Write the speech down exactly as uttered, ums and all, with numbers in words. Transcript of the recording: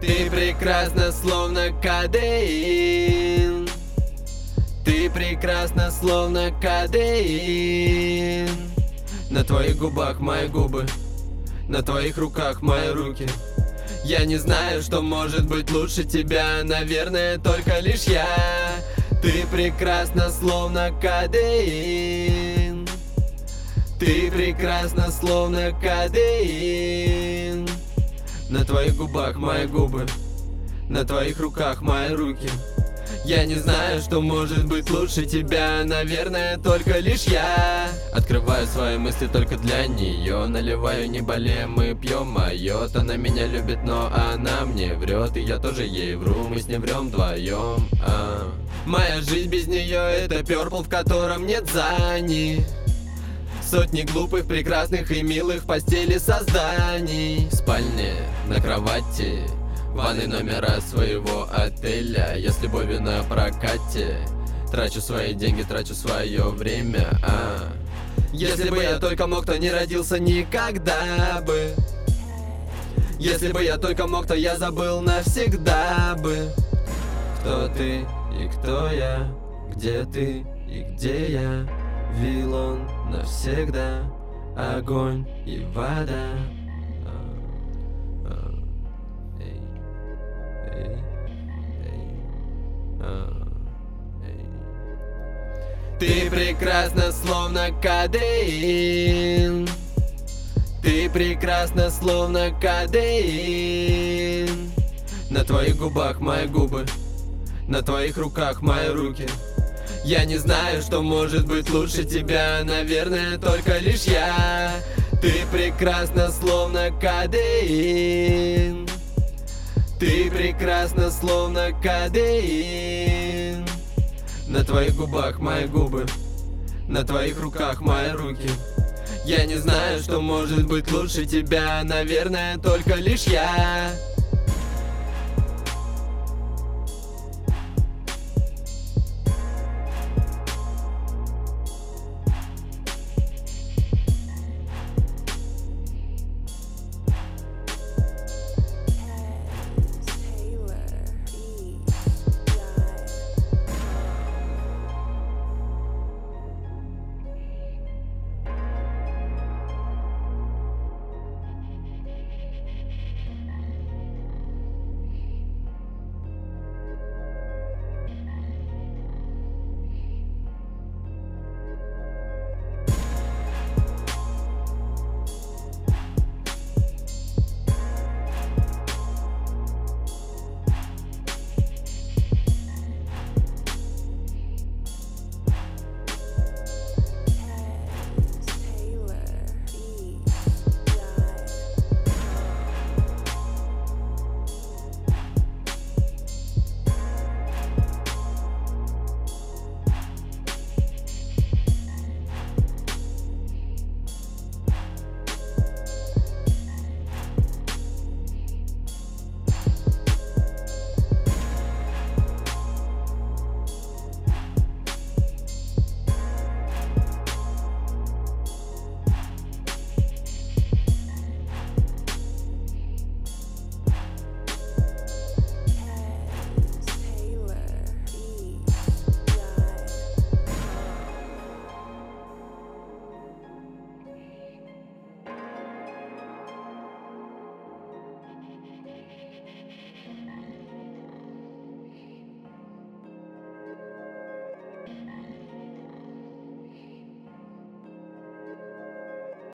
Ты прекрасна, словно кадеин. Ты прекрасна, словно кадеин. На твоих губах мои губы, на твоих руках мои руки. Я не знаю, что может быть лучше тебя, наверное, только лишь я. Ты прекрасна, словно кадеин. Ты прекрасна, словно кадеин. На твоих губах мои губы, на твоих руках мои руки. Я не знаю, что может быть лучше тебя, наверное, только лишь я. Открываю свои мысли только для нее, наливаю, не болеем, мы пьем майот. Она меня любит, но она мне врет, и я тоже ей вру, мы с ней врем вдвоем. а. Моя жизнь без нее это перпл, в котором нет зани. Сотни глупых, прекрасных и милых в постели созданий. В спальне, на кровати, ванной номера своего отеля. Я с любовью на прокате, трачу свои деньги, трачу свое время. а. Если бы я только мог, то не родился никогда бы. Если бы я только мог, то я забыл навсегда бы. Кто ты и кто я, где ты и где я. Вилон навсегда, огонь и вода. Ты прекрасна, словно кадеин. Ты прекрасна, словно кадеин. На твоих губах мои губы, на твоих руках мои руки. Я не знаю, что может быть лучше тебя, наверное, только лишь я. Ты прекрасна, словно кадеин. Ты прекрасна, словно кадеин. На твоих губах мои губы, на твоих руках мои руки. Я не знаю, что может быть лучше тебя, наверное, только лишь я.